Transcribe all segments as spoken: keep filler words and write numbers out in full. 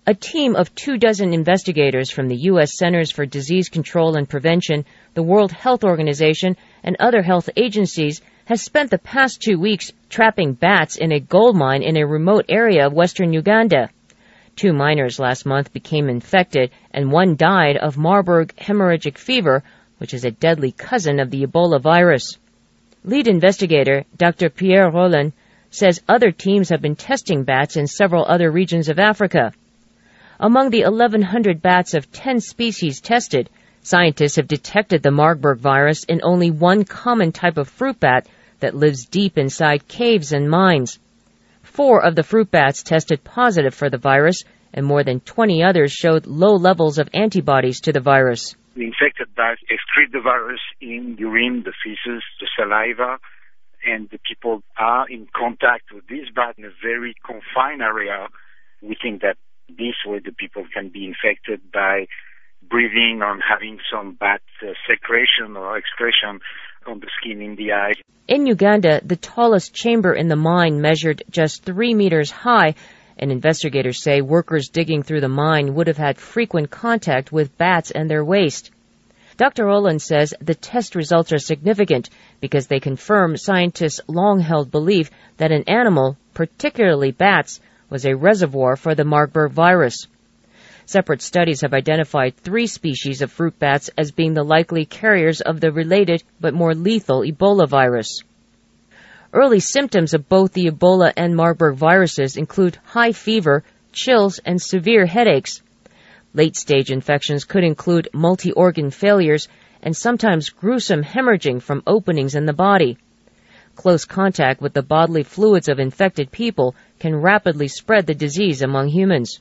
A team of two dozen investigators from the U S Centers for Disease Control and Prevention, the World Health Organization, and other health agencies has spent the past two weeks trapping bats in a gold mine in a remote area of western Uganda. Two miners last month became infected, and one died of Marburg hemorrhagic fever, which is a deadly cousin of the Ebola virus. Lead investigator Doctor Pierre Rollin says other teams have been testing bats in several other regions of Africa. Among the eleven hundred bats of ten species tested, scientists have detected the Marburg virus in only one common type of fruit bat that lives deep inside caves and mines. Four of the fruit bats tested positive for the virus, and more than twenty others showed low levels of antibodies to the virus. The infected bats excrete the virus in urine, the feces, the saliva, and the people are in contact with this bat in a very confined area. We think that this way the people can be infected by breathing or having some bat uh, secretion or excretion on the skin, in the eye. In Uganda, the tallest chamber in the mine measured just three meters high, and investigators say workers digging through the mine would have had frequent contact with bats and their waste. Doctor Roland says the test results are significant because they confirm scientists' long-held belief that an animal, particularly bats, was a reservoir for the Marburg virus. Separate studies have identified three species of fruit bats as being the likely carriers of the related but more lethal Ebola virus. Early symptoms of both the Ebola and Marburg viruses include high fever, chills, and severe headaches. Late-stage infections could include multi-organ failures and sometimes gruesome hemorrhaging from openings in the body. Close contact with the bodily fluids of infected people can rapidly spread the disease among humans.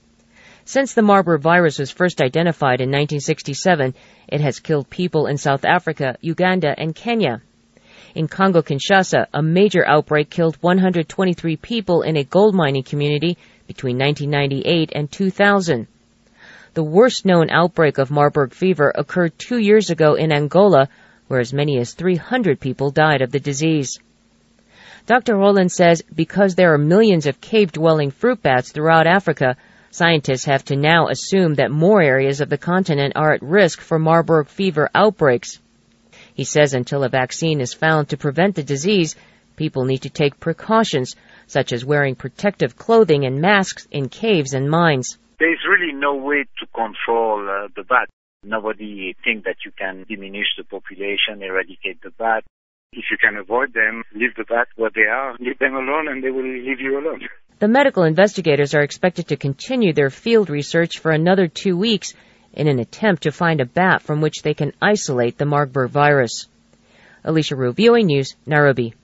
Since the Marburg virus was first identified in nineteen sixty-seven, it has killed people in South Africa, Uganda, and Kenya. In Congo-Kinshasa, a major outbreak killed one hundred twenty-three people in a gold mining community between nineteen ninety-eight and two thousand. The worst-known outbreak of Marburg fever occurred two years ago in Angola, where as many as three hundred people died of the disease. Doctor Roland says because there are millions of cave-dwelling fruit bats throughout Africa, scientists have to now assume that more areas of the continent are at risk for Marburg fever outbreaks. He says until a vaccine is found to prevent the disease, people need to take precautions, such as wearing protective clothing and masks in caves and mines. There's really no way to control uh, the bat. Nobody thinks that you can diminish the population, eradicate the bat. If you can avoid them, leave the bat where they are, leave them alone, and they will leave you alone. The medical investigators are expected to continue their field research for another two weeks in an attempt to find a bat from which they can isolate the Marburg virus. Alicia Roux, V O A News, Nairobi.